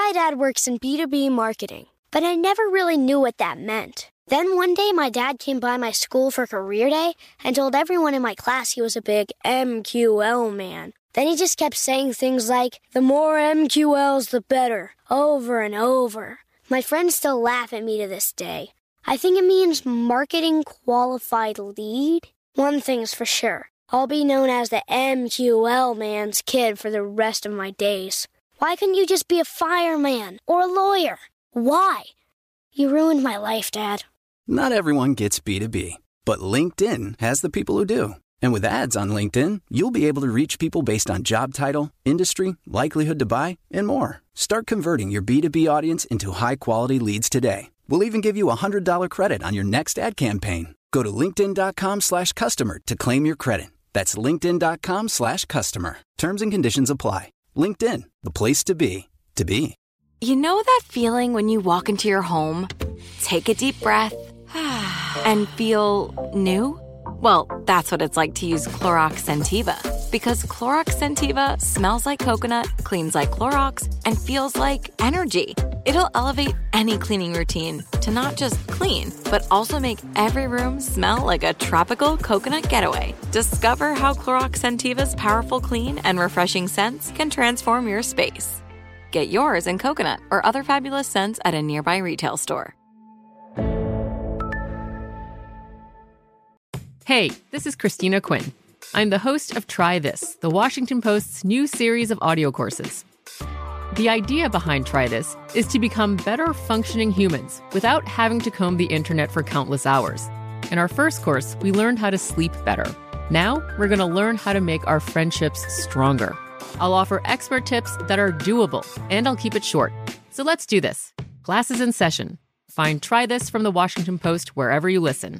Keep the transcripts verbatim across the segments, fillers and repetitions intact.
My dad works in B two B marketing, but I never really knew what that meant. Then one day my dad came by my school for career day and told everyone in my class he was a big M Q L man. Then he just kept saying things like, the more M Q Ls, the better, over and over. My friends still laugh at me to this day. I think it means marketing qualified lead. One thing's for sure. I'll be known as the M Q L man's kid for the rest of my days. Why couldn't you just be a fireman or a lawyer? Why? You ruined my life, Dad. Not everyone gets B two B, but LinkedIn has the people who do. And with ads on LinkedIn, you'll be able to reach people based on job title, industry, likelihood to buy, and more. Start converting your B two B audience into high-quality leads today. We'll even give you a one hundred dollars credit on your next ad campaign. Go to linkedin.com slash customer to claim your credit. That's linkedin.com slash customer. Terms and conditions apply. LinkedIn, the place to be, to be. You know that feeling when you walk into your home, take a deep breath, and feel new? Well, that's what it's like to use Clorox Scentiva. Because Clorox Scentiva smells like coconut, cleans like Clorox, and feels like energy. It'll elevate any cleaning routine to not just clean, but also make every room smell like a tropical coconut getaway. Discover how Clorox Scentiva's powerful clean and refreshing scents can transform your space. Get yours in coconut or other fabulous scents at a nearby retail store. Hey, this is Christina Quinn. I'm the host of Try This, the Washington Post's new series of audio courses. The idea behind Try This is to become better functioning humans without having to comb the internet for countless hours. In our first course, we learned how to sleep better. Now, we're going to learn how to make our friendships stronger. I'll offer expert tips that are doable, and I'll keep it short. So let's do this. Class is in session. Find Try This from the Washington Post wherever you listen.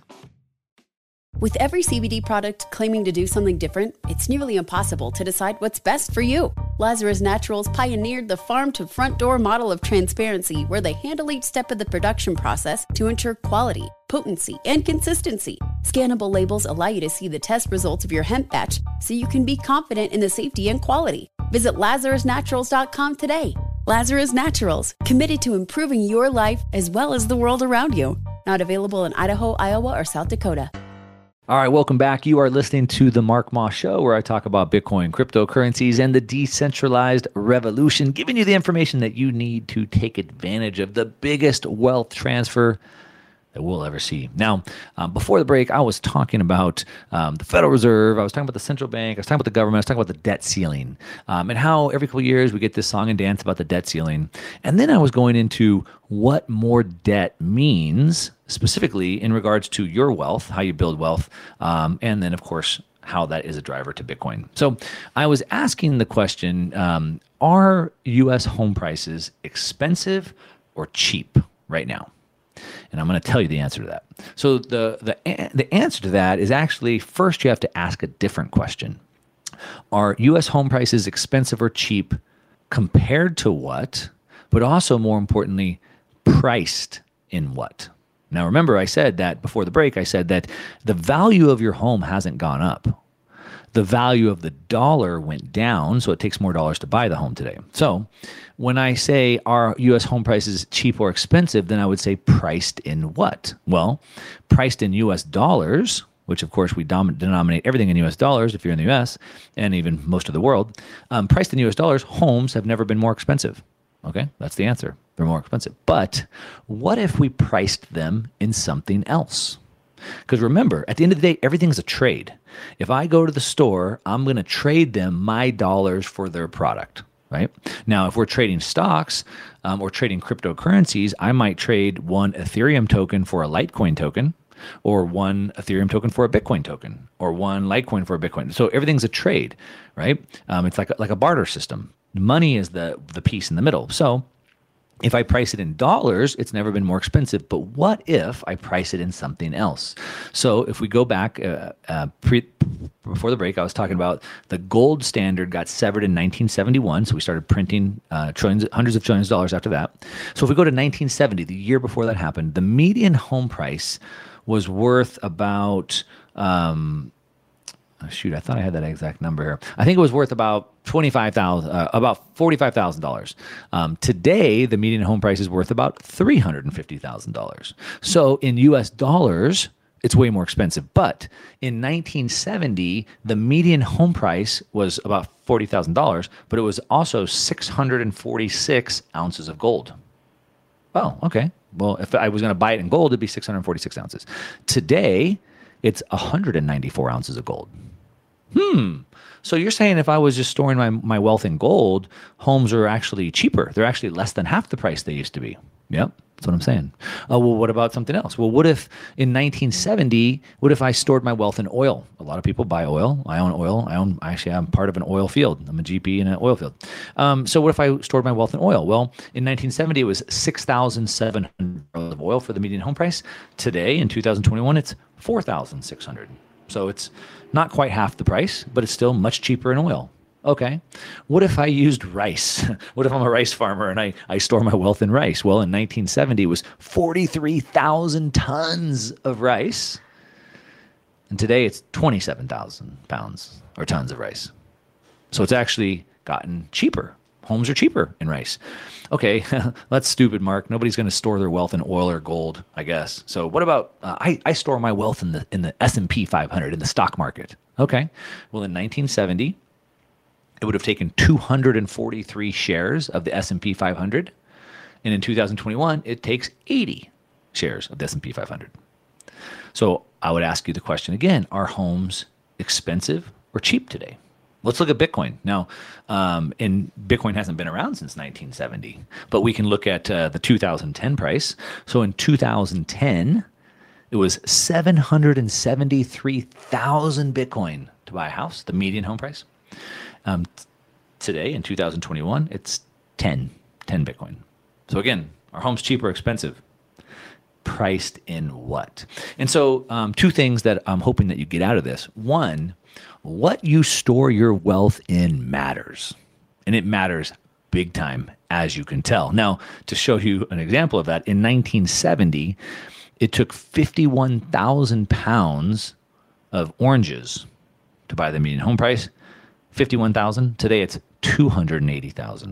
With every C B D product claiming to do something different, it's nearly impossible to decide what's best for you. Lazarus Naturals pioneered the farm-to-front-door model of transparency, where they handle each step of the production process to ensure quality, potency, and consistency. Scannable labels allow you to see the test results of your hemp batch, so you can be confident in the safety and quality. Visit lazarus naturals dot com today. Lazarus Naturals, committed to improving your life as well as the world around you. Not available in Idaho, Iowa, or South Dakota. All right, welcome back. You are listening to The Mark Moss Show, where I talk about Bitcoin, cryptocurrencies, and the decentralized revolution, giving you the information that you need to take advantage of the biggest wealth transfer that we'll ever see. Now, um, before the break, I was talking about um, the Federal Reserve. I was talking about the central bank. I was talking about the government. I was talking about the debt ceiling um, and how every couple of years we get this song and dance about the debt ceiling. And then I was going into what more debt means, specifically in regards to your wealth, how you build wealth, um, and then, of course, how that is a driver to Bitcoin. So I was asking the question, um, are U S home prices expensive or cheap right now? And I'm going to tell you the answer to that. So the, the, the answer to that is actually, first you have to ask a different question. Are U S home prices expensive or cheap compared to what, but also more importantly, priced in what? Now, remember, I said that before the break, I said that the value of your home hasn't gone up. The value of the dollar went down, so it takes more dollars to buy the home today. So when I say, are U S home prices cheap or expensive, then I would say priced in what? Well, priced in U S dollars, which of course we dom- denominate everything in U S dollars if you're in the U S, and even most of the world. Um, priced in U S dollars, homes have never been more expensive. Okay, that's the answer. They're more expensive. But what if we priced them in something else? Because remember, at the end of the day, everything's a trade. If I go to the store, I'm going to trade them my dollars for their product, right? Now, if we're trading stocks um, or trading cryptocurrencies, I might trade one Ethereum token for a Litecoin token, or one Ethereum token for a Bitcoin token, or one Litecoin for a Bitcoin. So everything's a trade, right? Um, it's like a, like a barter system. Money is the the piece in the middle. So if I price it in dollars, it's never been more expensive. But what if I price it in something else? So if we go back uh, uh, pre, before the break, I was talking about the gold standard got severed in nineteen seventy-one. So we started printing uh, trillions, hundreds of trillions of dollars after that. So if we go to nineteen seventy, the year before that happened, the median home price was worth about um, oh, shoot, I thought I had that exact number here. I think it was worth about twenty-five thousand dollars, uh, about forty-five thousand dollars. Um, today, the median home price is worth about three hundred fifty thousand dollars. So in U S dollars, it's way more expensive. But in nineteen seventy, the median home price was about forty thousand dollars, but it was also six hundred forty-six ounces of gold. Oh, okay. Well, if I was going to buy it in gold, it'd be six hundred forty-six ounces. Today, it's one hundred ninety-four ounces of gold. Hmm. So you're saying if I was just storing my, my wealth in gold, homes are actually cheaper. They're actually less than half the price they used to be. Yep. That's what I'm saying. Uh, well, what about something else? Well, what if in nineteen seventy, what if I stored my wealth in oil? A lot of people buy oil. I own oil. I own, actually, I'm part of an oil field. I'm a G P in an oil field. Um, so what if I stored my wealth in oil? Well, in nineteen seventy, it was six thousand seven hundred barrels of oil for the median home price. Today, in two thousand twenty-one, it's four thousand six hundred. So it's not quite half the price, but it's still much cheaper in oil. Okay. What if I used rice? What if I'm a rice farmer and I, I store my wealth in rice? Well, in nineteen seventy, it was forty-three thousand tons of rice. And today it's twenty-seven thousand pounds or tons of rice. So it's actually gotten cheaper. Homes are cheaper in rice. Okay, that's stupid, Mark. Nobody's going to store their wealth in oil or gold, I guess. So what about, uh, I, I store my wealth in the in the S and P five hundred, in the stock market. Okay. Well, in nineteen seventy, it would have taken two hundred forty-three shares of the S and P five hundred. And in two thousand twenty-one, it takes eighty shares of the S and P five hundred. So I would ask you the question again, are homes expensive or cheap today? Let's look at Bitcoin. Now, um, and Bitcoin hasn't been around since nineteen seventy, but we can look at uh, the two thousand ten price. So in two thousand ten, it was seven hundred seventy-three thousand Bitcoin to buy a house, the median home price. Um, t- today, in two thousand twenty-one, it's ten, ten Bitcoin. So again, are homes cheap or expensive? Priced in what? And so um, two things that I'm hoping that you get out of this. One, what you store your wealth in matters. And it matters big time, as you can tell. Now, to show you an example of that, in nineteen seventy, it took fifty-one thousand pounds of oranges to buy the median home price. fifty-one thousand. Today it's two hundred eighty thousand.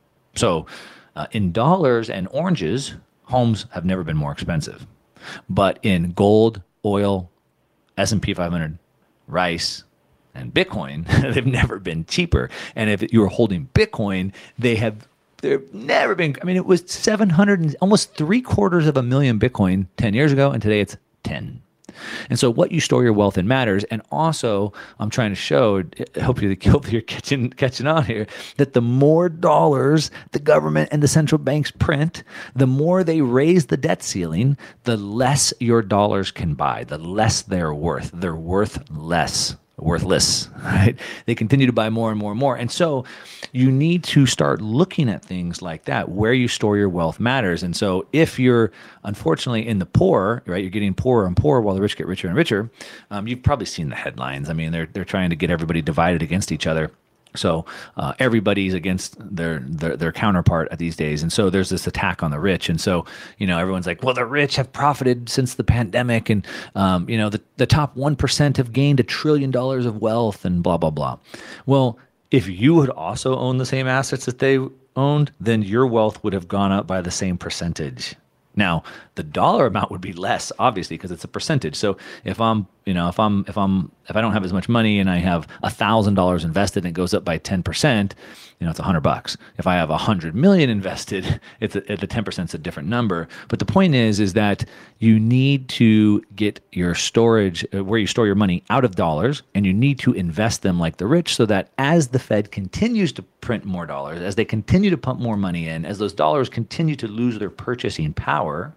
So uh, in dollars and oranges, homes have never been more expensive. But in gold, oil, S and P five hundred, rice, and Bitcoin, they've never been cheaper. And if you're holding Bitcoin, they have they've never been. I mean, it was seven hundred, almost three quarters of a million Bitcoin ten years ago, and today it's ten. And so what you store your wealth in matters. And also, I'm trying to show, hopefully you're catching, catching on here, that the more dollars the government and the central banks print, the more they raise the debt ceiling, the less your dollars can buy, the less they're worth. They're worth less. Worthless, right? They continue to buy more and more and more. And so you need to start looking at things like that. Where you store your wealth matters. And so if you're unfortunately in the poor, right, you're getting poorer and poorer while the rich get richer and richer, um, you've probably seen the headlines. I mean, they're they're trying to get everybody divided against each other. So uh, everybody's against their, their their counterpart these days. And so there's this attack on the rich. And so, you know, everyone's like, well, the rich have profited since the pandemic. And, um, you know, the, the top one percent have gained a trillion dollars of wealth and blah, blah, blah. Well, if you had also owned the same assets that they owned, then your wealth would have gone up by the same percentage. Now, the dollar amount would be less, obviously, because it's a percentage. So if I'm, you know, if I'm, if I'm, if I don't have as much money and I have a thousand dollars invested and it goes up by ten percent, you know, it's a hundred bucks. If I have a hundred million invested, it's a, the ten percent is a different number. But the point is, is that you need to get your storage, uh, where you store your money, out of dollars, and you need to invest them like the rich, so that as the Fed continues to print more dollars, as they continue to pump more money in, as those dollars continue to lose their purchasing power,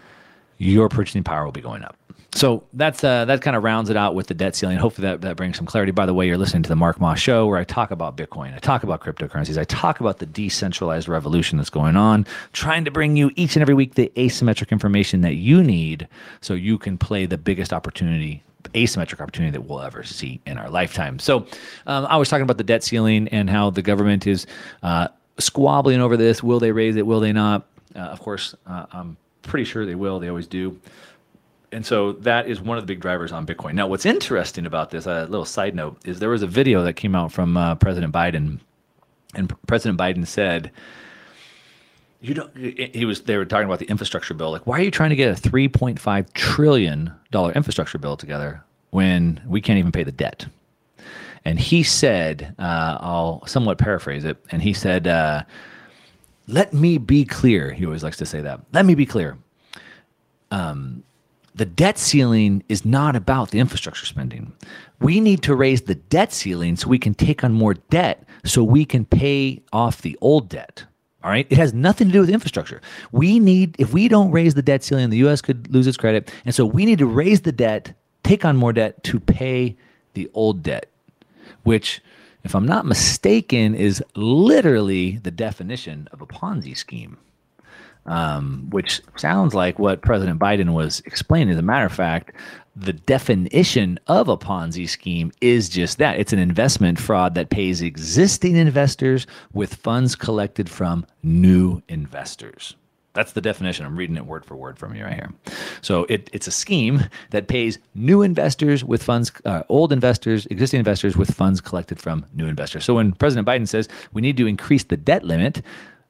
your purchasing power will be going up. So that's uh, that kind of rounds it out with the debt ceiling. Hopefully that, that brings some clarity. By the way, you're listening to the Mark Moss Show, where I talk about Bitcoin, I talk about cryptocurrencies, I talk about the decentralized revolution that's going on, trying to bring you each and every week the asymmetric information that you need so you can play the biggest opportunity, asymmetric opportunity that we'll ever see in our lifetime. So um, I was talking about the debt ceiling and how the government is uh, squabbling over this. Will they raise it? Will they not? Uh, of course, uh, I'm pretty sure they will. They always do. and so that is one of the big drivers on Bitcoin. Now, what's interesting about this, a little side note, is there was a video that came out from uh, President Biden, and President Biden said, "You don't." He was. They were talking about the infrastructure bill. Like, why are you trying to get a three point five trillion dollar infrastructure bill together when we can't even pay the debt? And he said, uh, I'll somewhat paraphrase it, and he said, uh, "Let me be clear." He always likes to say that. Let me be clear. Um, the debt ceiling is not about the infrastructure spending. We need to raise the debt ceiling so we can take on more debt so we can pay off the old debt. All right. It has nothing to do with infrastructure. We need, if we don't raise the debt ceiling, the U S could lose its credit. And so we need to raise the debt, take on more debt to pay the old debt, which, if I'm not mistaken, is literally the definition of a Ponzi scheme. Um, which sounds like what President Biden was explaining. As a matter of fact, the definition of a Ponzi scheme is just that. It's an investment fraud that pays existing investors with funds collected from new investors. That's the definition. I'm reading it word for word from you right here. So it, it's a scheme that pays new investors with funds, uh, old investors, existing investors with funds collected from new investors. So when President Biden says we need to increase the debt limit,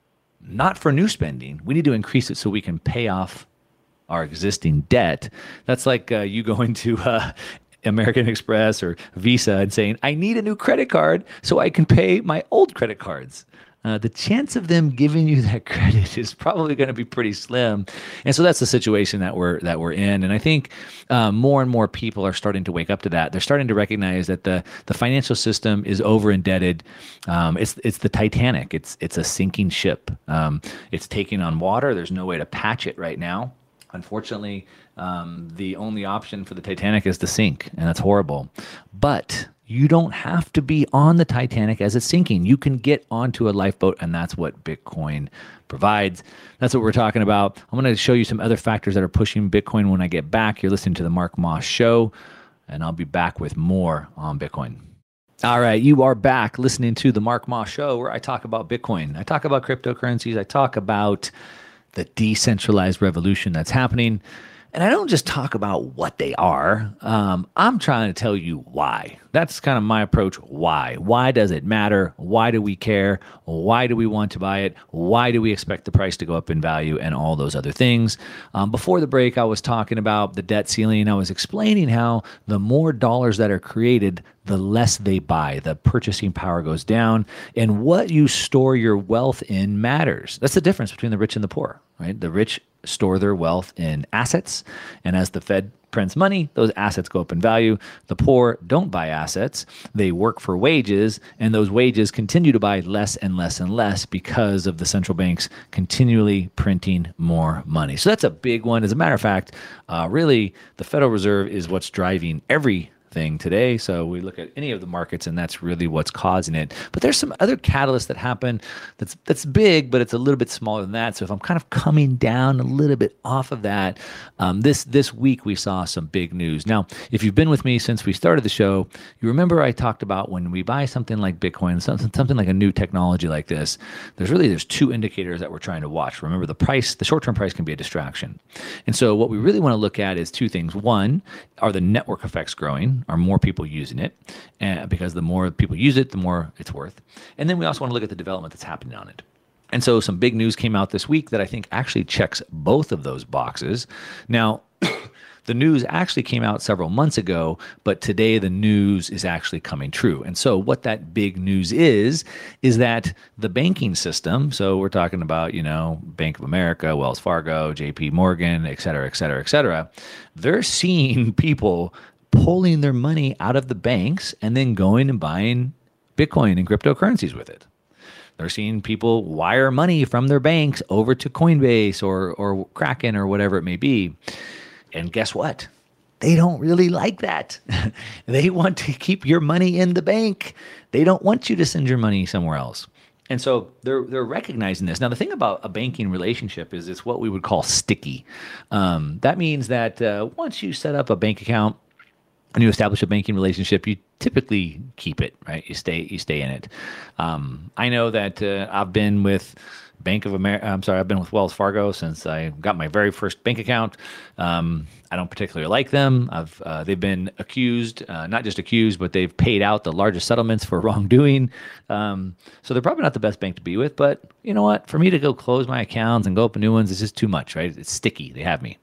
not for new spending. We need to increase it so we can pay off our existing debt. That's like uh, you going to uh, American Express or Visa and saying, I need a new credit card so I can pay my old credit cards. Uh, the chance of them giving you that credit is probably going to be pretty slim, and so that's the situation that we're that we're in. And I think uh, more and more people are starting to wake up to that. They're starting to recognize that the the financial system is over indebted. Um, it's it's the Titanic. It's it's a sinking ship. Um, it's taking on water. There's no way to patch it right now. Unfortunately, um, the only option for the Titanic is to sink, and that's horrible. But you don't have to be on the Titanic as it's sinking. You can get onto a lifeboat, and that's what Bitcoin provides. That's what we're talking about. I'm going to show you some other factors that are pushing Bitcoin when I get back. You're listening to the Mark Moss Show, and I'll be back with more on Bitcoin. All right, you are back listening to the Mark Moss Show, where I talk about Bitcoin. I talk about cryptocurrencies. I talk about the decentralized revolution that's happening. And I don't just talk about what they are. Um, I'm trying to tell you why. That's kind of my approach. Why? Why does it matter? Why do we care? Why do we want to buy it? Why do we expect the price to go up in value and all those other things? Um, before the break, I was talking about the debt ceiling. I was explaining how the more dollars that are created, the less they buy. The purchasing power goes down. And what you store your wealth in matters. That's the difference between the rich and the poor, right? The rich store their wealth in assets. And as the Fed prints money, those assets go up in value. The poor don't buy assets. They work for wages, and those wages continue to buy less and less and less because of the central banks continually printing more money. So that's a big one. As a matter of fact, uh, really, the Federal Reserve is what's driving every thing today. So we look at any of the markets, and that's really what's causing it. But there's some other catalysts that happen that's that's big, but it's a little bit smaller than that. So if I'm kind of coming down a little bit off of that, um, this this week we saw some big news. Now, if you've been with me since we started the show, you remember I talked about when we buy something like Bitcoin, something something like a new technology like this, there's really there's two indicators that we're trying to watch. Remember, the price, the short-term price can be a distraction. And so what we really want to look at is two things. One, are the network effects growing? Are more people using it? And because the more people use it, the more it's worth. And then we also want to look at the development that's happening on it. And so some big news came out this week that I think actually checks both of those boxes. Now, the news actually came out several months ago, but today the news is actually coming true. And so what that big news is, is that the banking system, so we're talking about, you know, Bank of America, Wells Fargo, J P Morgan, et cetera, et cetera, et cetera, they're seeing people pulling their money out of the banks and then going and buying Bitcoin and cryptocurrencies with it. They're seeing people wire money from their banks over to Coinbase or or Kraken or whatever it may be. And guess what? They don't really like that. They want to keep your money in the bank. They don't want you to send your money somewhere else. And so they're they're recognizing this. Now, the thing about a banking relationship is it's what we would call sticky. Um, that means that uh, once you set up a bank account and you establish a banking relationship, you typically keep it, right? You stay you stay in it. Um, I know that uh, I've been with Bank of America. I'm sorry, I've been with Wells Fargo since I got my very first bank account. Um, I don't particularly like them. I've uh, they've been accused, uh, not just accused, but they've paid out the largest settlements for wrongdoing. Um, so they're probably not the best bank to be with. But you know what? For me to go close my accounts and go open new ones, it's just too much, right? It's sticky. They have me.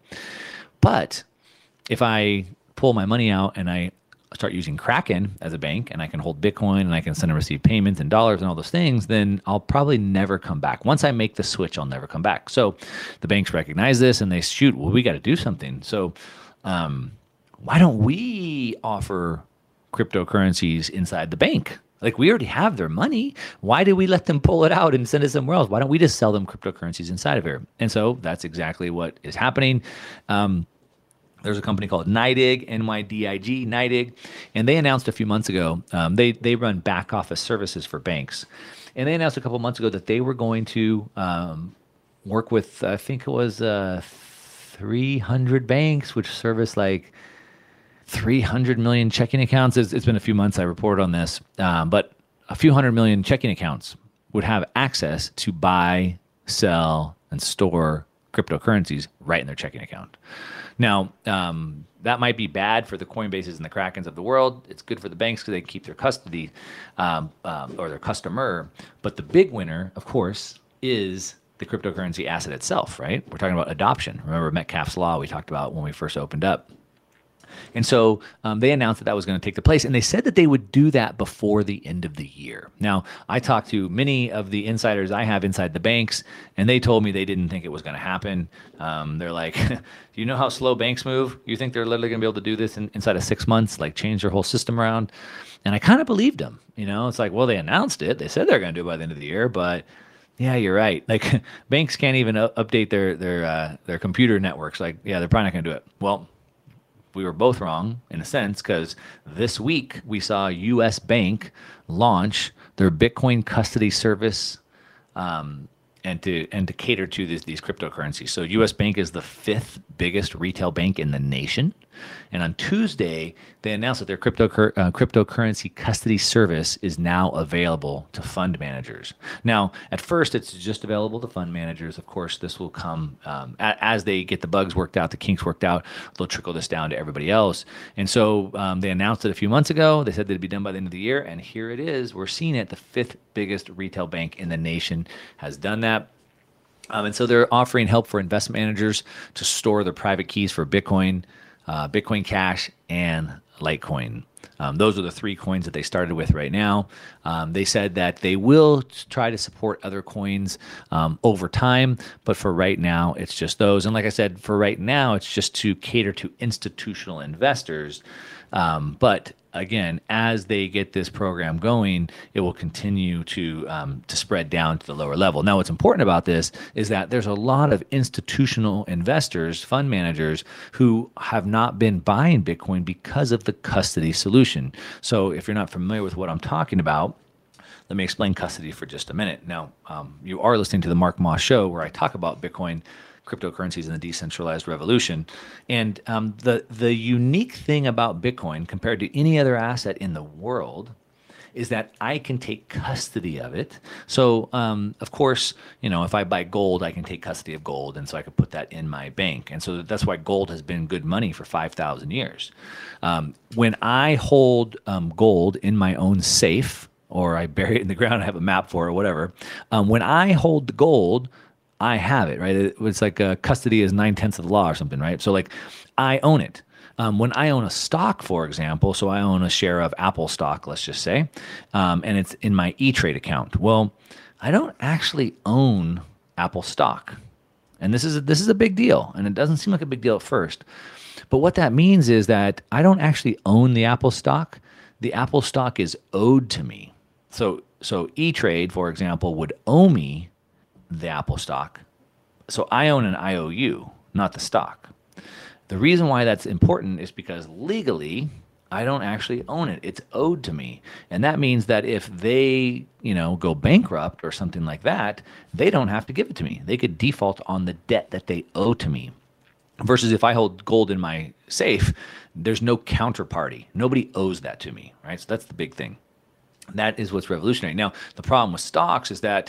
But if I pull my money out and I start using Kraken as a bank, and I can hold Bitcoin and I can send and receive payments in dollars and all those things, then I'll probably never come back. Once I make the switch, I'll never come back. So the banks recognize this and they shoot, well, we got to do something. So um, why don't we offer cryptocurrencies inside the bank? Like, we already have their money. Why do we let them pull it out and send it somewhere else? Why don't we just sell them cryptocurrencies inside of here? And so that's exactly what is happening. Um, There's a company called NYDIG, N Y D I G, NYDIG, and they announced a few months ago, um, they they run back office services for banks. And they announced a couple months ago that they were going to um, work with, I think it was uh, three hundred banks, which service like three hundred million checking accounts. It's, it's been a few months I reported on this, um, but a few hundred million checking accounts would have access to buy, sell, and store cryptocurrencies right in their checking account. Now, um, that might be bad for the Coinbases and the Krakens of the world. It's good for the banks because they keep their custody um, um, or their customer. But the big winner, of course, is the cryptocurrency asset itself, right? We're talking about adoption. Remember Metcalfe's Law we talked about when we first opened up. And so um, they announced that that was going to take the place, and they said that they would do that before the end of the year. Now, I talked to many of the insiders I have inside the banks, and they told me they didn't think it was going to happen. Um, they're like, do you know how slow banks move? You think they're literally going to be able to do this in, inside of six months, like change their whole system around? And I kind of believed them. You know, it's like, well, they announced it. They said they're going to do it by the end of the year, but yeah, you're right. Like, banks can't even u- update their their uh, their computer networks. Like, yeah, they're probably not going to do it. Well, we were both wrong in a sense, because this week we saw U S Bank launch their Bitcoin custody service um, and to and to cater to this, these cryptocurrencies. So U S Bank is the fifth biggest retail bank in the nation. And on Tuesday, they announced that their crypto, uh, cryptocurrency custody service is now available to fund managers. Now, at first, it's just available to fund managers. Of course, this will come um, a- as they get the bugs worked out, the kinks worked out, they'll trickle this down to everybody else. And so um, they announced it a few months ago. They said they'd be done by the end of the year. And here it is. We're seeing it. The fifth biggest retail bank in the nation has done that. Um, and so they're offering help for investment managers to store their private keys for Bitcoin, Uh, Bitcoin Cash, and Litecoin. Um, those are the three coins that they started with right now. Um, they said that they will try to support other coins um, over time, but for right now, it's just those. And like I said, for right now, it's just to cater to institutional investors. Um, but again, as they get this program going, it will continue to um, to spread down to the lower level. Now, what's important about this is that there's a lot of institutional investors, fund managers, who have not been buying Bitcoin because of the custody solution. So if you're not familiar with what I'm talking about, let me explain custody for just a minute. Now, um, you are listening to the Mark Moss Show, where I talk about Bitcoin, cryptocurrencies, and the decentralized revolution. And um, the the unique thing about Bitcoin compared to any other asset in the world is that I can take custody of it. So, um, of course, you know, if I buy gold, I can take custody of gold, and so I can put that in my bank. And so that's why gold has been good money for five thousand years. Um, when I hold um, gold in my own safe, or I bury it in the ground, I have a map for it, or whatever. Um, when I hold the gold, I have it, right? It, it's like uh, custody is nine tenths of the law or something, right? So like I own it. Um, when I own a stock, for example, so I own a share of Apple stock, let's just say, um, and it's in my E-Trade account. Well, I don't actually own Apple stock. And this is a, this is a big deal, and it doesn't seem like a big deal at first. But what that means is that I don't actually own the Apple stock. The Apple stock is owed to me. So so E-Trade, for example, would owe me the Apple stock. So I own an I O U, not the stock. The reason why that's important is because legally, I don't actually own it. It's owed to me. And that means that if they, you know, go bankrupt or something like that, they don't have to give it to me. They could default on the debt that they owe to me. Versus if I hold gold in my safe, there's no counterparty. Nobody owes that to me, right? So that's the big thing. That is what's revolutionary. Now, the problem with stocks is that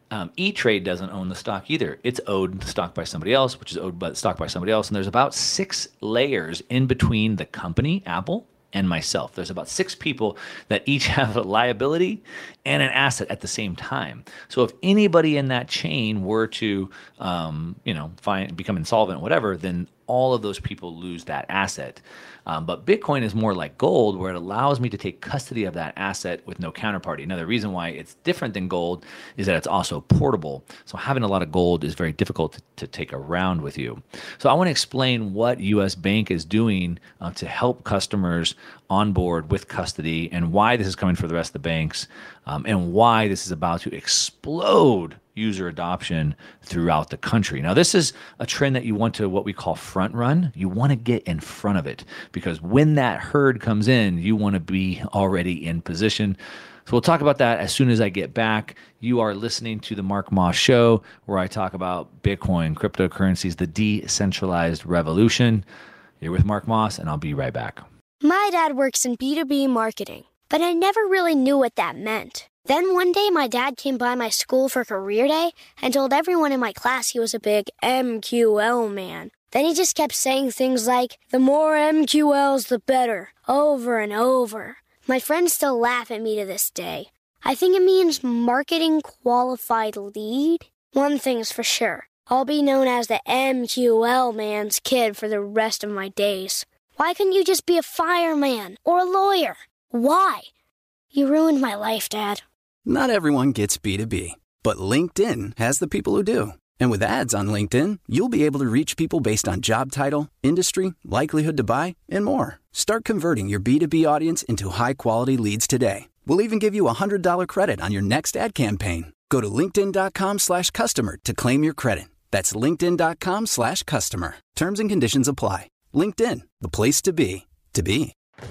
Um, E-Trade doesn't own the stock either. It's owed the stock by somebody else, which is owed by the stock by somebody else. And there's about six layers in between the company, Apple, and myself. There's about six people that each have a liability and an asset at the same time. So if anybody in that chain were to, um, you know, find become insolvent, whatever, then all of those people lose that asset. Um, but Bitcoin is more like gold, where it allows me to take custody of that asset with no counterparty. Now, the reason why it's different than gold is that it's also portable. So having a lot of gold is very difficult to, to take around with you. So I want to explain what U S Bank is doing uh, to help customers onboard with custody, and why this is coming for the rest of the banks, um, and why this is about to explode user adoption throughout the country. Now, this is a trend that you want to what we call front run. You want to get in front of it, because when that herd comes in, you want to be already in position. So we'll talk about that as soon as I get back. You are listening to the Mark Moss Show, where I talk about Bitcoin, cryptocurrencies, the decentralized revolution. You're with Mark Moss, and I'll be right back. My dad works in B two B marketing, but I never really knew what that meant. Then one day my dad came by my school for career day and told everyone in my class he was a big M Q L man. Then he just kept saying things like, the more M Q Ls, the better, over and over. My friends still laugh at me to this day. I think it means marketing qualified lead. One thing's for sure, I'll be known as the M Q L man's kid for the rest of my days. Why couldn't you just be a fireman or a lawyer? Why? You ruined my life, Dad. Not everyone gets B two B, but LinkedIn has the people who do. And with ads on LinkedIn, you'll be able to reach people based on job title, industry, likelihood to buy, and more. Start converting your B two B audience into high-quality leads today. We'll even give you a one hundred dollars credit on your next ad campaign. Go to linkedin.com slash customer to claim your credit. That's linkedin.com slash customer. Terms and conditions apply. LinkedIn, the place to be, to be.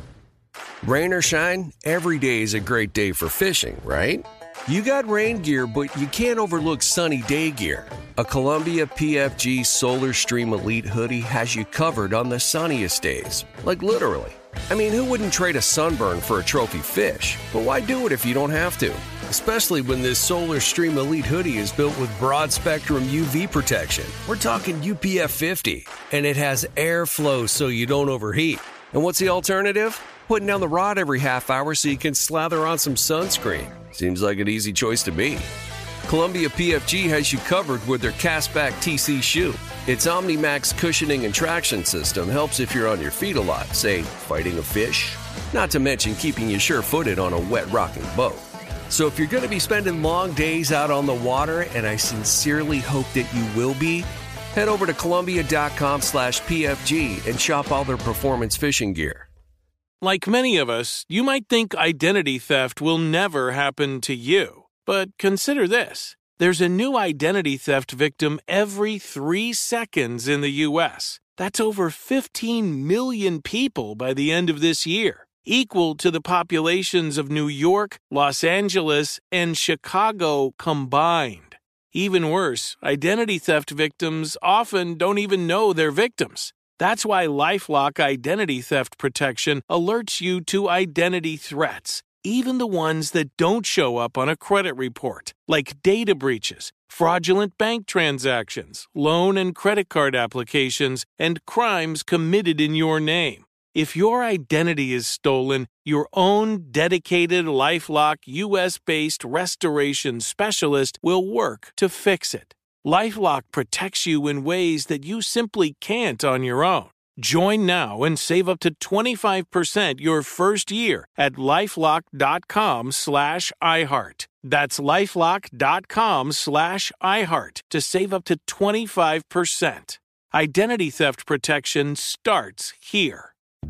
Rain or shine, every day is a great day for fishing, right? You got rain gear, but you can't overlook sunny day gear. A Columbia P F G Solar Stream Elite hoodie has you covered on the sunniest days. Like literally. I mean, who wouldn't trade a sunburn for a trophy fish? But why do it if you don't have to? Especially when this Solar Stream Elite hoodie is built with broad spectrum U V protection. We're talking U P F fifty. And it has airflow so you don't overheat. And what's the alternative? Putting down the rod every half hour so you can slather on some sunscreen. Seems like an easy choice to me. Columbia P F G has you covered with their Castback T C shoe. Its OmniMax cushioning and traction system helps if you're on your feet a lot, say, fighting a fish. Not to mention keeping you sure-footed on a wet rocking boat. So if you're going to be spending long days out on the water, and I sincerely hope that you will be, head over to Columbia.com slash PFG and shop all their performance fishing gear. Like many of us, you might think identity theft will never happen to you. But consider this. There's a new identity theft victim every three seconds in the U S. That's over fifteen million people by the end of this year, equal to the populations of New York, Los Angeles, and Chicago combined. Even worse, identity theft victims often don't even know they're victims. That's why LifeLock Identity Theft Protection alerts you to identity threats, even the ones that don't show up on a credit report, like data breaches, fraudulent bank transactions, loan and credit card applications, and crimes committed in your name. If your identity is stolen, your own dedicated LifeLock U S-based restoration specialist will work to fix it. LifeLock protects you in ways that you simply can't on your own. Join now and save up to twenty-five percent your first year at LifeLock.com slash iHeart. That's LifeLock.com slash iHeart to save up to twenty-five percent. Identity theft protection starts here.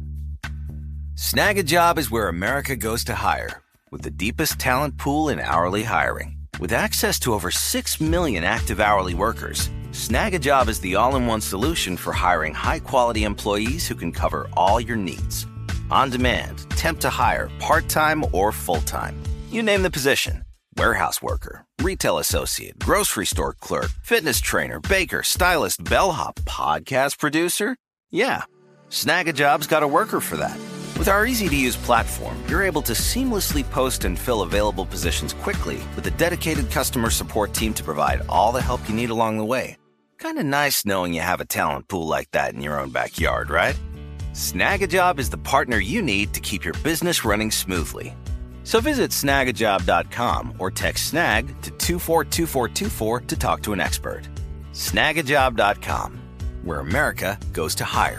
Snag a Job is where America goes to hire, with the deepest talent pool in hourly hiring. With access to over six million active hourly workers, Snag a Job is the all-in-one solution for hiring high-quality employees who can cover all your needs. On demand, temp to hire, part-time or full-time. You name the position. Warehouse worker, retail associate, grocery store clerk, fitness trainer, baker, stylist, bellhop, podcast producer. Yeah, Snag a Job's got a worker for that. With our easy-to-use platform, you're able to seamlessly post and fill available positions quickly with a dedicated customer support team to provide all the help you need along the way. Kind of nice knowing you have a talent pool like that in your own backyard, right? Snag a Job is the partner you need to keep your business running smoothly. So visit snag a job dot com or text snag to two four two four two four to talk to an expert. snag a job dot com, where America goes to hire.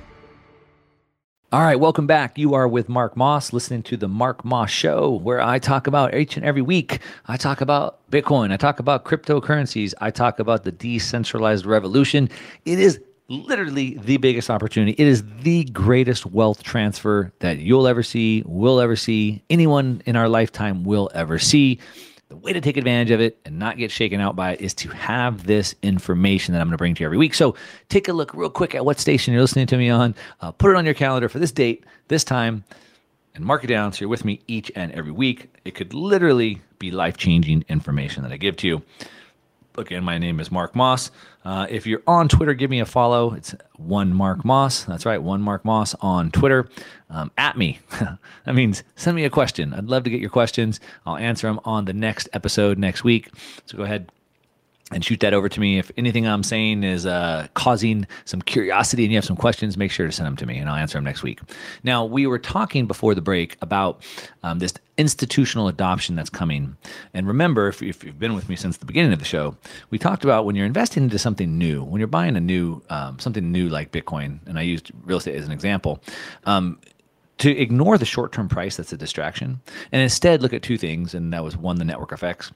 All right, welcome back. You are with Mark Moss, listening to the Mark Moss Show, where I talk about each and every week. I talk about Bitcoin. I talk about cryptocurrencies. I talk about the decentralized revolution. It is literally the biggest opportunity. It is the greatest wealth transfer that you'll ever see, will ever see, anyone in our lifetime will ever see. The way to take advantage of it and not get shaken out by it is to have this information that I'm going to bring to you every week. So take a look real quick at what station you're listening to me on. Uh, put it on your calendar for this date, this time, and mark it down so you're with me each and every week. It could literally be life-changing information that I give to you. Again, my name is Mark Moss. Uh, if you're on Twitter, give me a follow. It's one Mark Moss. That's right, one Mark Moss on Twitter. Um, at me. That means send me a question. I'd love to get your questions. I'll answer them on the next episode next week. So go ahead and shoot that over to me. If anything I'm saying is uh, causing some curiosity and you have some questions, make sure to send them to me and I'll answer them next week. Now, we were talking before the break about um, this institutional adoption that's coming. And remember, if, if you've been with me since the beginning of the show, we talked about when you're investing into something new, when you're buying a new, um, something new like Bitcoin, and I used real estate as an example, um, to ignore the short-term price, that's a distraction, and instead look at two things, and that was one, the network effects,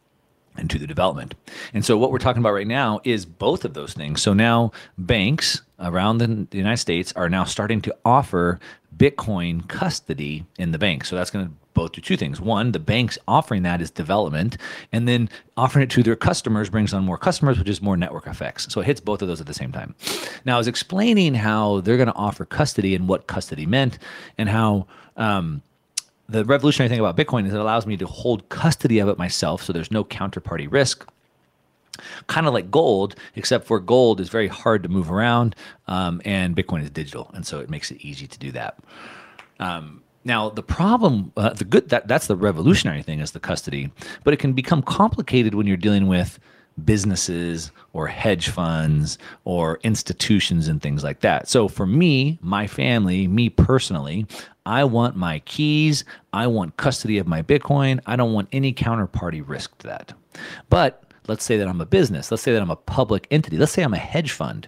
and two, the development. And so what we're talking about right now is both of those things. So now banks around the, the United States are now starting to offer Bitcoin custody in the bank. So that's going to both do two things. One, the banks offering that is development, and then offering it to their customers brings on more customers, which is more network effects. So it hits both of those at the same time. Now, I was explaining how they're going to offer custody and what custody meant, and how um, the revolutionary thing about Bitcoin is it allows me to hold custody of it myself, so there's no counterparty risk. Kind of like gold, except for gold is very hard to move around, um, and Bitcoin is digital, and so it makes it easy to do that. Um, now, the problem, uh, the good that that's the revolutionary thing is the custody, but it can become complicated when you're dealing with businesses or hedge funds or institutions and things like that. So for me, my family, me personally, I want my keys. I want custody of my Bitcoin. I don't want any counterparty risk to that. But let's say that I'm a business. Let's say that I'm a public entity. Let's say I'm a hedge fund.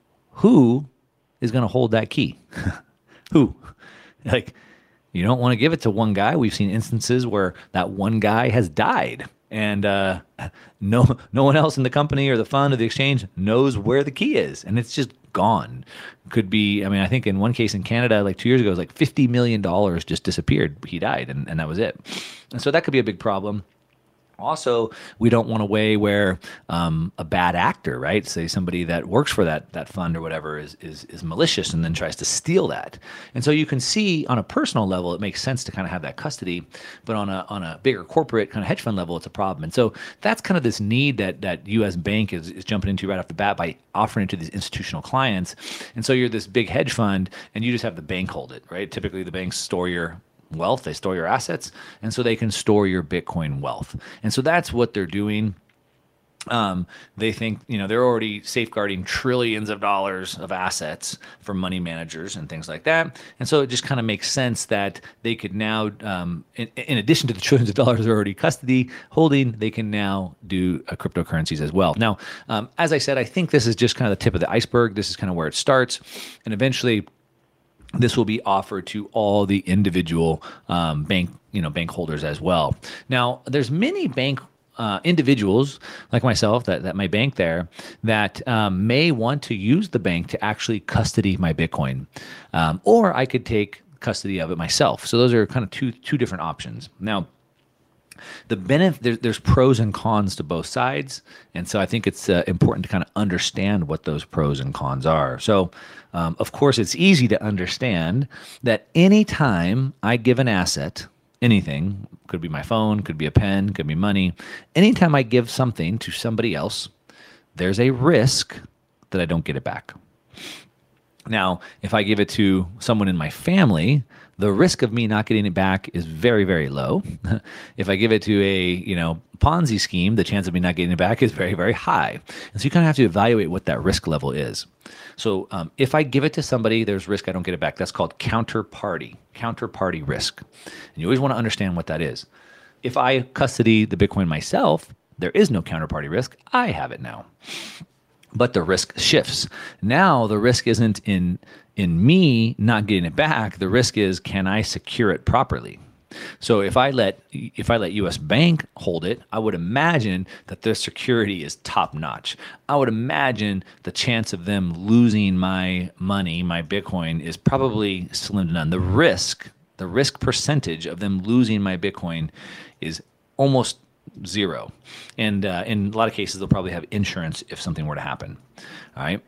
Who is going to hold that key? Who? Like, you don't want to give it to one guy. We've seen instances where that one guy has died, and uh, no no one else in the company or the fund or the exchange knows where the key is, and it's just gone. Could be, I mean, I think in one case in Canada, like two years ago, it was like fifty million dollars just disappeared. He died, and, and that was it. And so that could be a big problem. Also, we don't want a way where um, a bad actor, right, say somebody that works for that that fund or whatever is, is is malicious and then tries to steal that. And so you can see on a personal level, it makes sense to kind of have that custody, but on a on a bigger corporate kind of hedge fund level, it's a problem. And so that's kind of this need that that U S Bank is, is jumping into right off the bat by offering it to these institutional clients. And so you're this big hedge fund and you just have the bank hold it, right? Typically the banks store your wealth, they store your assets, and so they can store your Bitcoin wealth. And so that's what they're doing. Um, they think, you know, they're already safeguarding trillions of dollars of assets for money managers and things like that. And so it just kind of makes sense that they could now, um, in, in addition to the trillions of dollars they're already custody holding, they can now do uh, cryptocurrencies as well. Now, um, as I said, I think this is just kind of the tip of the iceberg. This is kind of where it starts. And eventually, this will be offered to all the individual um, bank, you know, bank holders as well. Now, there's many bank uh, individuals like myself that, that may bank there that um, may want to use the bank to actually custody my Bitcoin, um, or I could take custody of it myself. So those are kind of two two different options. Now, the benefit there, there's pros and cons to both sides, and so I think it's uh, important to kind of understand what those pros and cons are. So, um, of course, it's easy to understand that anytime I give an asset, anything, could be my phone, could be a pen, could be money, anytime I give something to somebody else, there's a risk that I don't get it back. Now, if I give it to someone in my family, the risk of me not getting it back is very, very low. If I give it to a, you know, Ponzi scheme, the chance of me not getting it back is very, very high. And so you kind of have to evaluate what that risk level is. So um, if I give it to somebody, there's risk I don't get it back. That's called counterparty, counterparty risk. And you always want to understand what that is. If I custody the Bitcoin myself, there is no counterparty risk. I have it now. But the risk shifts. Now the risk isn't in in me not getting it back. The risk is, can I secure it properly? So if I let if I let U S Bank hold it, I would imagine that their security is top notch. I would imagine the chance of them losing my money, my Bitcoin, is probably slim to none. The risk, the risk percentage of them losing my Bitcoin is almost zero. And uh, in a lot of cases, they'll probably have insurance if something were to happen. All right.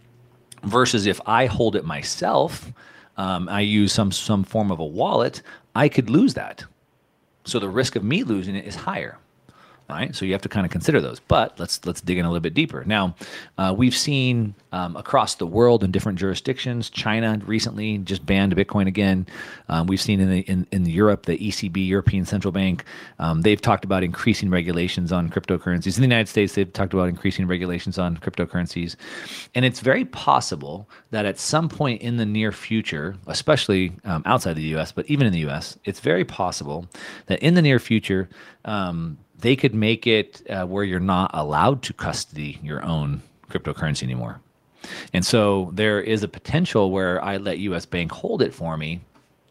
Versus if I hold it myself, um, I use some some form of a wallet, I could lose that. So the risk of me losing it is higher. All right, so you have to kind of consider those. But let's let's dig in a little bit deeper. Now, uh, we've seen um, across the world in different jurisdictions. China recently just banned Bitcoin again. Um, we've seen in the in, in Europe, the E C B, European Central Bank, um, they've talked about increasing regulations on cryptocurrencies. In the United States, they've talked about increasing regulations on cryptocurrencies, and it's very possible that at some point in the near future, especially um, outside the U S, but even in the U S, it's very possible that in the near future, um, they could make it uh, where you're not allowed to custody your own cryptocurrency anymore. And so there is a potential where I let U S Bank hold it for me,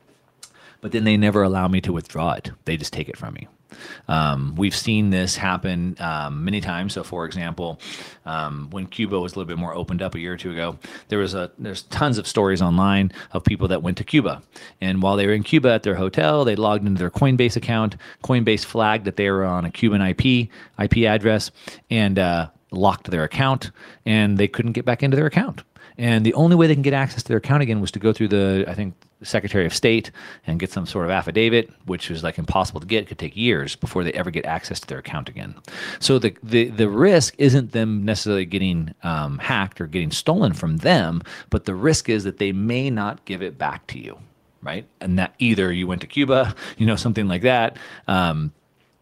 but then they never allow me to withdraw it. They just take it from me. Um, we've seen this happen um, many times. So, for example, um, when Cuba was a little bit more opened up a year or two ago, there was a there's tons of stories online of people that went to Cuba, and while they were in Cuba at their hotel, they logged into their Coinbase account. Coinbase flagged that they were on a Cuban I P I P address and uh, locked their account, and they couldn't get back into their account. And the only way they can get access to their account again was to go through the, I think, the Secretary of State and get some sort of affidavit, which was like impossible to get. It could take years before they ever get access to their account again. So the the, the risk isn't them necessarily getting um, hacked or getting stolen from them, but the risk is that they may not give it back to you, right? And that either you went to Cuba, you know, something like that, um,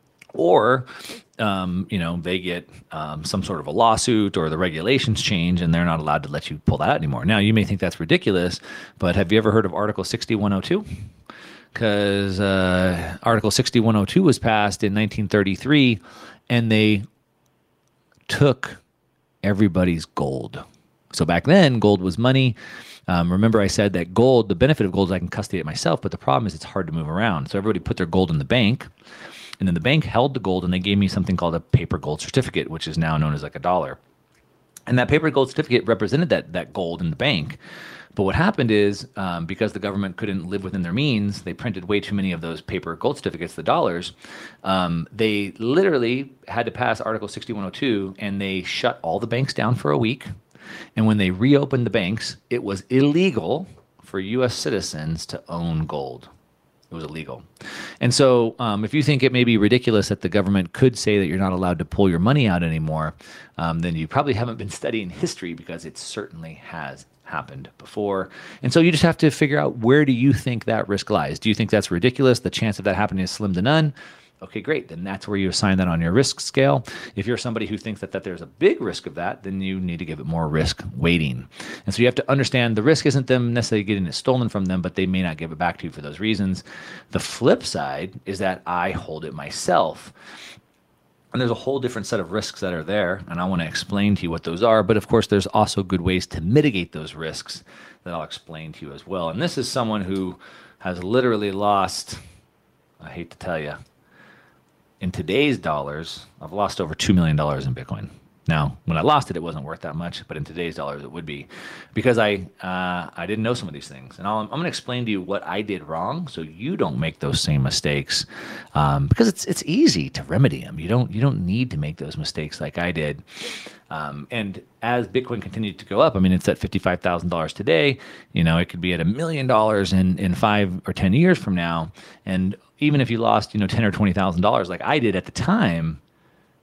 or Um, you know, they get um, some sort of a lawsuit or the regulations change and they're not allowed to let you pull that out anymore. Now, you may think that's ridiculous, but have you ever heard of Article sixty-one oh two? Because uh, Article sixty-one oh two was passed in nineteen thirty-three and they took everybody's gold. So back then, gold was money. Um, remember I said that gold, the benefit of gold is I can custody it myself, but the problem is it's hard to move around. So everybody put their gold in the bank. And then the bank held the gold and they gave me something called a paper gold certificate, which is now known as like a dollar. And that paper gold certificate represented that that gold in the bank. But what happened is um, because the government couldn't live within their means, they printed way too many of those paper gold certificates, the dollars. Um, they literally had to pass Article sixty-one oh two and they shut all the banks down for a week. And when they reopened the banks, it was illegal for U S citizens to own gold. It was illegal. And so um, if you think it may be ridiculous that the government could say that you're not allowed to pull your money out anymore, um, then you probably haven't been studying history because it certainly has happened before. And so you just have to figure out, where do you think that risk lies? Do you think that's ridiculous? The chance of that happening is slim to none. Okay, great. Then that's where you assign that on your risk scale. If you're somebody who thinks that, that there's a big risk of that, then you need to give it more risk weighting. And so you have to understand the risk isn't them necessarily getting it stolen from them, but they may not give it back to you for those reasons. The flip side is that I hold it myself. And there's a whole different set of risks that are there, and I want to explain to you what those are. But of course, there's also good ways to mitigate those risks that I'll explain to you as well. And this is someone who has literally lost, I hate to tell you, in today's dollars, I've lost over two million dollars in Bitcoin. Now, when I lost it, it wasn't worth that much, but in today's dollars, it would be, because I uh, I didn't know some of these things. And I'll, I'm going to explain to you what I did wrong so you don't make those same mistakes, um, because it's it's easy to remedy them. You don't you don't need to make those mistakes like I did. Um, and as Bitcoin continued to go up, I mean, it's at fifty-five thousand dollars today. You know, it could be at a million dollars in in five or ten years from now. And even if you lost, you know, ten or twenty thousand dollars like I did at the time,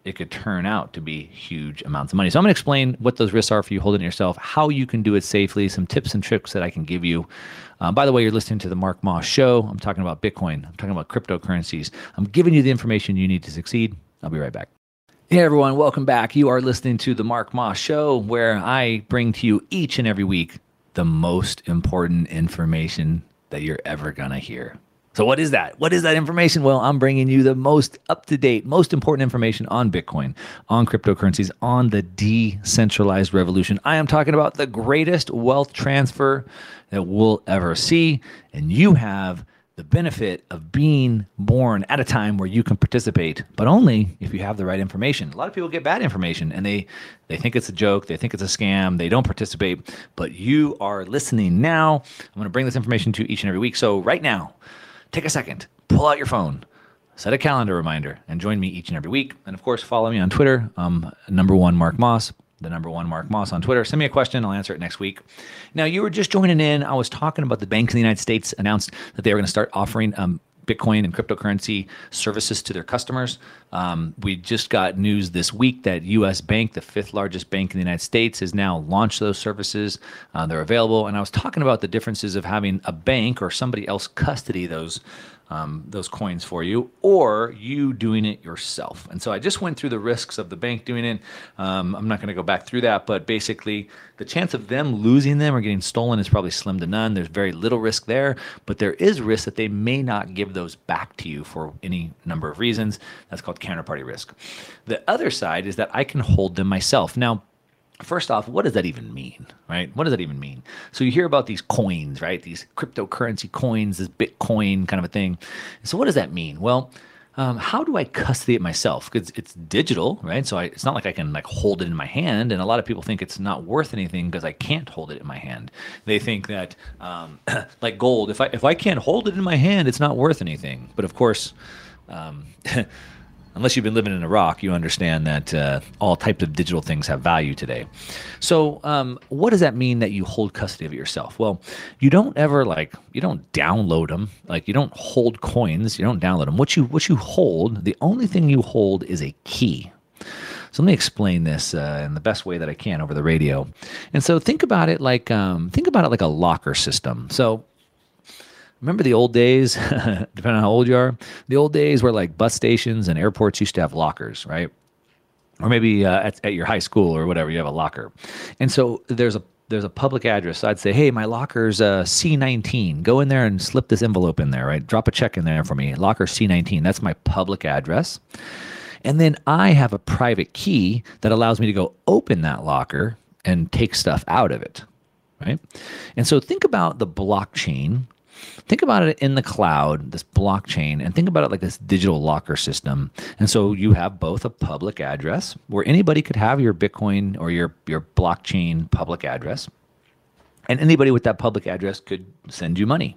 it could turn out to be huge amounts of money. So I'm going to explain what those risks are for you holding it yourself, how you can do it safely, some tips and tricks that I can give you. Uh, by the way, you're listening to the Mark Moss Show. I'm talking about Bitcoin. I'm talking about cryptocurrencies. I'm giving you the information you need to succeed. I'll be right back. Hey everyone, welcome back. You are listening to the Mark Moss Show, where I bring to you each and every week the most important information that you're ever going to hear. So what is that? What is that information? Well, I'm bringing you the most up-to-date, most important information on Bitcoin, on cryptocurrencies, on the decentralized revolution. I am talking about the greatest wealth transfer that we'll ever see, and you have the benefit of being born at a time where you can participate, but only if you have the right information. A lot of people get bad information and they, they think it's a joke, they think it's a scam, they don't participate, but you are listening now. I'm going to bring this information to you each and every week. So right now, take a second, pull out your phone, set a calendar reminder, and join me each and every week. And of course, follow me on Twitter. Um, number one, Mark Moss. The number one Mark Moss on Twitter. Send me a question. I'll answer it next week. Now, you were just joining in. I was talking about the Bank of the United States announced that they were going to start offering um, Bitcoin and cryptocurrency services to their customers. Um, we just got news this week that U S Bank, the fifth largest bank in the United States, has now launched those services. Uh, they're available. And I was talking about the differences of having a bank or somebody else custody those Um, those coins for you, or you doing it yourself. And so I just went through the risks of the bank doing it. Um, I'm not going to go back through that, but basically the chance of them losing them or getting stolen is probably slim to none. There's very little risk there, but there is risk that they may not give those back to you for any number of reasons. That's called counterparty risk. The other side is that I can hold them myself. Now, first off, what does that even mean, right? What does that even mean? So you hear about these coins, right? These cryptocurrency coins, this Bitcoin kind of a thing. So what does that mean? Well, um, how do I custody it myself? Because it's digital, right? So I, it's not like I can like hold it in my hand. And a lot of people think it's not worth anything because I can't hold it in my hand. They think that um, like gold, if I if I can't hold it in my hand, it's not worth anything. But of course, um, unless you've been living in Iraq, you understand that uh, all types of digital things have value today. So um, what does that mean that you hold custody of it yourself? Well, you don't ever like, you don't download them. Like you don't hold coins, you don't download them. What you, what you hold, the only thing you hold is a key. So let me explain this uh, in the best way that I can over the radio. And so think about it like, um, think about it like a locker system. So remember the old days, depending on how old you are, the old days where like bus stations and airports used to have lockers, right? Or maybe uh, at, at your high school or whatever, you have a locker. And so there's a there's a public address. So I'd say, hey, my locker's uh, C nineteen. Go in there and slip this envelope in there, right? Drop a check in there for me. Locker C nineteen. That's my public address. And then I have a private key that allows me to go open that locker and take stuff out of it, right? And so think about the blockchain. Think about it in the cloud, this blockchain, and think about it like this digital locker system. And so you have both a public address where anybody could have your Bitcoin or your, your blockchain public address, and anybody with that public address could send you money.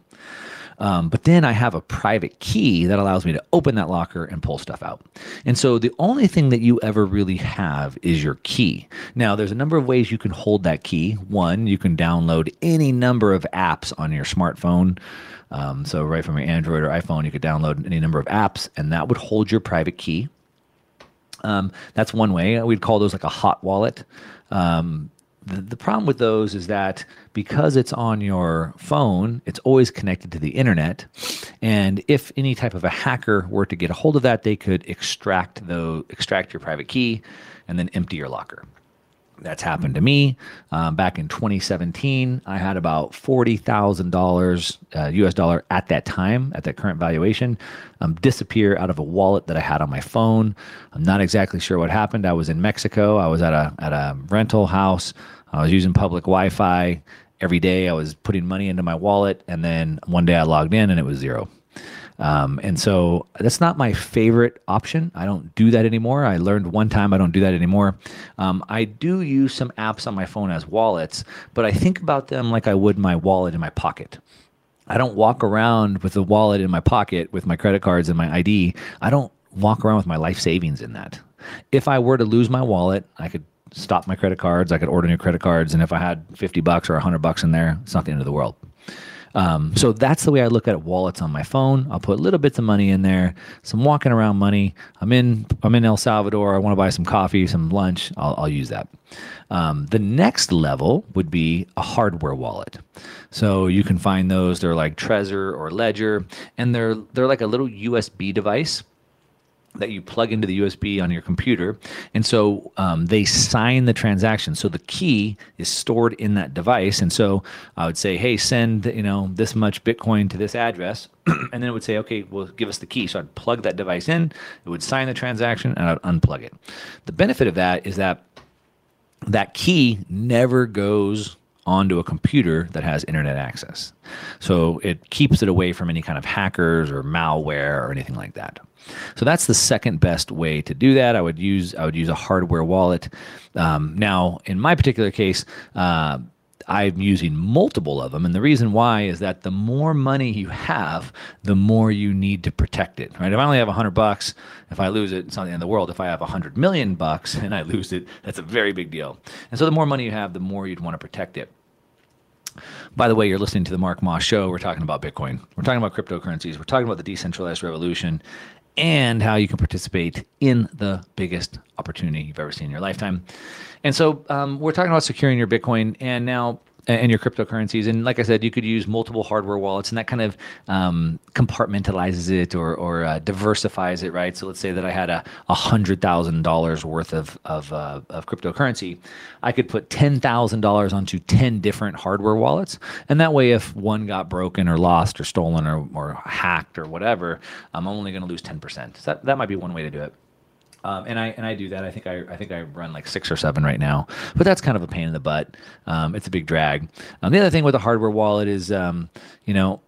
Um, but then I have a private key that allows me to open that locker and pull stuff out. And so the only thing that you ever really have is your key. Now, there's a number of ways you can hold that key. One, you can download any number of apps on your smartphone. Um, so right from your Android or iPhone, you could download any number of apps, and that would hold your private key. Um, that's one way. We'd call those like a hot wallet. Um, The, the problem with those is that because it's on your phone, it's always connected to the internet. And if any type of a hacker were to get a hold of that, they could extract the, extract your private key and then empty your locker. That's happened to me. Um, back in twenty seventeen, I had about forty thousand dollars uh, U S dollar at that time, at that current valuation, um, disappear out of a wallet that I had on my phone. I'm not exactly sure what happened. I was in Mexico. I was at a at a rental house. I was using public Wi-Fi every day. I was putting money into my wallet, and then one day I logged in and it was zero. Um, and so that's not my favorite option. I don't do that anymore. I learned one time I don't do that anymore. Um, I do use some apps on my phone as wallets, but I think about them like I would my wallet in my pocket. I don't walk around with a wallet in my pocket with my credit cards and my I D. I don't walk around with my life savings in that. If I were to lose my wallet, I could stop my credit cards. I could order new credit cards. And if I had fifty bucks or a hundred bucks in there, it's not the end of the world. Um, so that's the way I look at wallets on my phone. I'll put little bits of money in there, some walking around money. I'm in I'm in El Salvador. I want to buy some coffee, some lunch. I'll, I'll use that. Um, the next level would be a hardware wallet. So you can find those. They're like Trezor or Ledger, and they're they're like a little U S B device that you plug into the U S B on your computer. And so um, they sign the transaction. So the key is stored in that device. And so I would say, hey, send, you know, this much Bitcoin to this address. And then it would say, okay, well, give us the key. So I'd plug that device in, it would sign the transaction, and I'd unplug it. The benefit of that is that that key never goes onto a computer that has internet access. So it keeps it away from any kind of hackers or malware or anything like that. So that's the second best way to do that. I would use I would use a hardware wallet. Um, now, in my particular case, uh, I'm using multiple of them, and the reason why is that the more money you have, the more you need to protect it. Right? If I only have a hundred bucks, if I lose it, it's not the end of the world. If I have a hundred million bucks and I lose it, that's a very big deal. And so, the more money you have, the more you'd want to protect it. By the way, you're listening to the Mark Moss Show. We're talking about Bitcoin. We're talking about cryptocurrencies. We're talking about the decentralized revolution and how you can participate in the biggest opportunity you've ever seen in your lifetime. And so um, we're talking about securing your Bitcoin and now and your cryptocurrencies. And like I said, you could use multiple hardware wallets, and that kind of um, compartmentalizes it or, or uh, diversifies it, right? So let's say that I had a one hundred thousand dollars worth of of, uh, of cryptocurrency. I could put ten thousand dollars onto ten different hardware wallets. And that way, if one got broken or lost or stolen or, or hacked or whatever, I'm only going to lose ten percent. So that, that might be one way to do it. Um, and I and I do that. I think I I think I run like six or seven right now, but that's kind of a pain in the butt. Um, it's a big drag. Um, the other thing with a hardware wallet is, um, you know,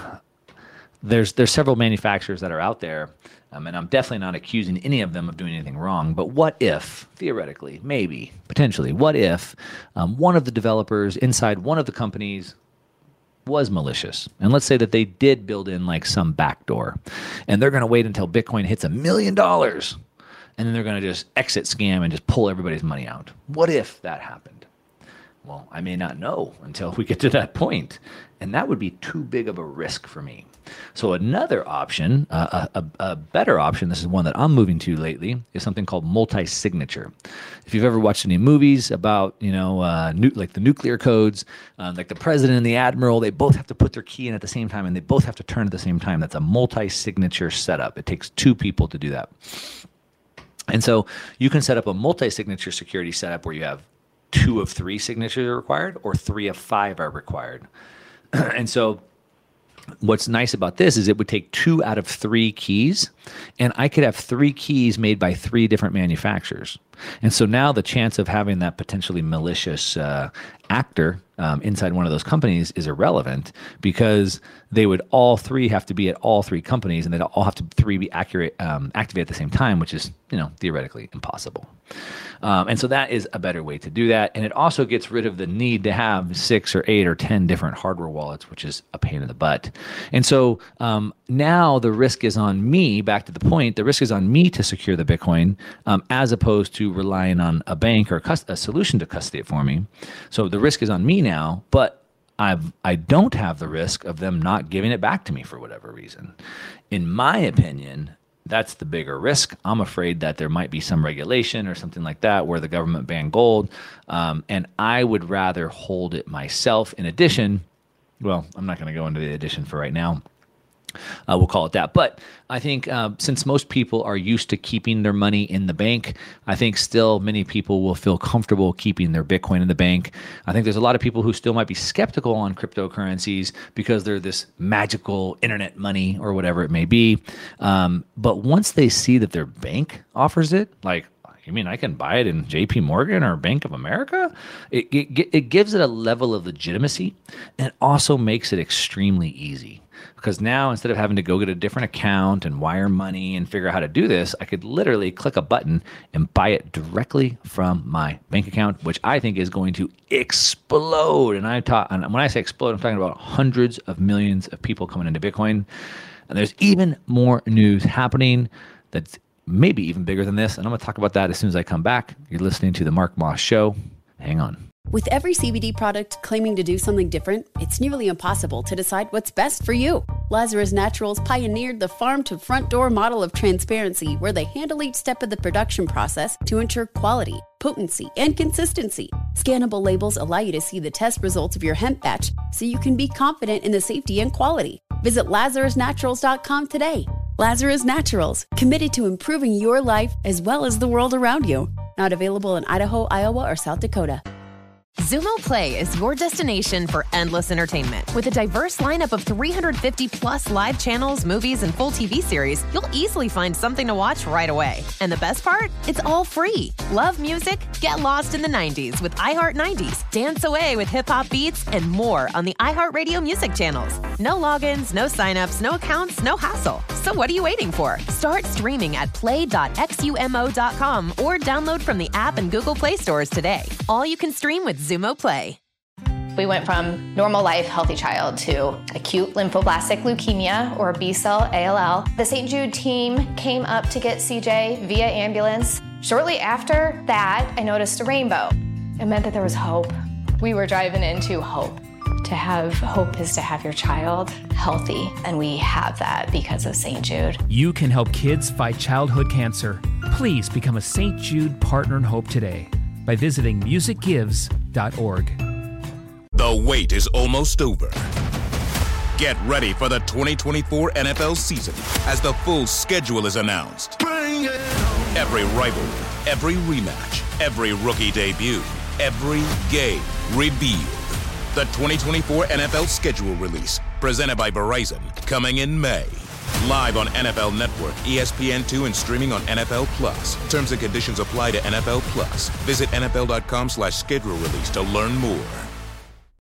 there's there's several manufacturers that are out there, um, and I'm definitely not accusing any of them of doing anything wrong. But what if, theoretically, maybe, potentially, what if um, one of the developers inside one of the companies was malicious? And let's say that they did build in like some backdoor, and they're going to wait until Bitcoin hits a million dollars. And then they're going to just exit scam and just pull everybody's money out. What if that happened? Well, I may not know until we get to that point. And that would be too big of a risk for me. So another option, uh, a, a better option, this is one that I'm moving to lately, is something called multi-signature. If you've ever watched any movies about, you know, uh, nu- like the nuclear codes, uh, like the president and the admiral, they both have to put their key in at the same time, and they both have to turn at the same time. That's a multi-signature setup. It takes two people to do that. And so you can set up a multi-signature security setup where you have two of three signatures are required or three of five are required. And so what's nice about this is it would take two out of three keys, and I could have three keys made by three different manufacturers. And so now the chance of having that potentially malicious uh, actor um, inside one of those companies is irrelevant, because they would all three have to be at all three companies, and they'd all have to three be accurate, um, activate at the same time, which is, you know, theoretically impossible. Um, and so that is a better way to do that. And it also gets rid of the need to have six or eight or ten different hardware wallets, which is a pain in the butt. And so um, now the risk is on me, back to the point, the risk is on me to secure the Bitcoin, um, as opposed to relying on a bank or a, cust- a solution to custody it for me. So the risk is on me now, but I've, I don't have the risk of them not giving it back to me for whatever reason. In my opinion, that's the bigger risk. I'm afraid that there might be some regulation or something like that where the government banned gold, um, and I would rather hold it myself. In addition, well, I'm not going to go into the addition for right now. Uh, we'll call it that. But I think uh, since most people are used to keeping their money in the bank, I think still many people will feel comfortable keeping their Bitcoin in the bank. I think there's a lot of people who still might be skeptical on cryptocurrencies because they're this magical internet money or whatever it may be. Um, but once they see that their bank offers it, like, you mean I can buy it in J P Morgan or Bank of America? It, it, it gives it a level of legitimacy, and also makes it extremely easy. Because now, instead of having to go get a different account and wire money and figure out how to do this, I could literally click a button and buy it directly from my bank account, which I think is going to explode. And I talk, and when I say explode, I'm talking about hundreds of millions of people coming into Bitcoin. And there's even more news happening that's maybe even bigger than this. And I'm going to talk about that as soon as I come back. You're listening to the Mark Moss Show. Hang on. With every C B D product claiming to do something different, it's nearly impossible to decide what's best for you. Lazarus Naturals pioneered the farm-to-front-door model of transparency, where they handle each step of the production process to ensure quality, potency, and consistency. Scannable labels allow you to see the test results of your hemp batch, so you can be confident in the safety and quality. Visit lazarus naturals dot com today. Lazarus Naturals, committed to improving your life as well as the world around you. Not available in Idaho, Iowa, or South Dakota. Xumo Play is your destination for endless entertainment. With a diverse lineup of three hundred fifty plus live channels, movies, and full T V series, you'll easily find something to watch right away. And the best part? It's all free. Love music? Get lost in the nineties with iHeart nineties. Dance away with hip-hop beats and more on the iHeartRadio music channels. No logins, no signups, no accounts, no hassle. So what are you waiting for? Start streaming at play dot xumo dot com or download from the app and Google Play stores today. All you can stream with Xumo Play. We went from normal life, healthy child to acute lymphoblastic leukemia, or B-cell A L L. The Saint Jude team came up to get C J via ambulance. Shortly after that, I noticed a rainbow. It meant that there was hope. We were driving into hope. To have hope is to have your child healthy, and we have that because of Saint Jude. You can help kids fight childhood cancer. Please become a Saint Jude Partner in Hope today by visiting music gives dot org. The wait is almost over. Get ready for the twenty twenty-four N F L season as the full schedule is announced. Every rivalry, every rematch, every rookie debut, every game revealed. The twenty twenty-four N F L schedule release, presented by Verizon, coming in May. Live on N F L Network, E S P N two, and streaming on N F L Plus. Terms and conditions apply to N F L Plus. Visit N F L dot com slash schedule release to learn more.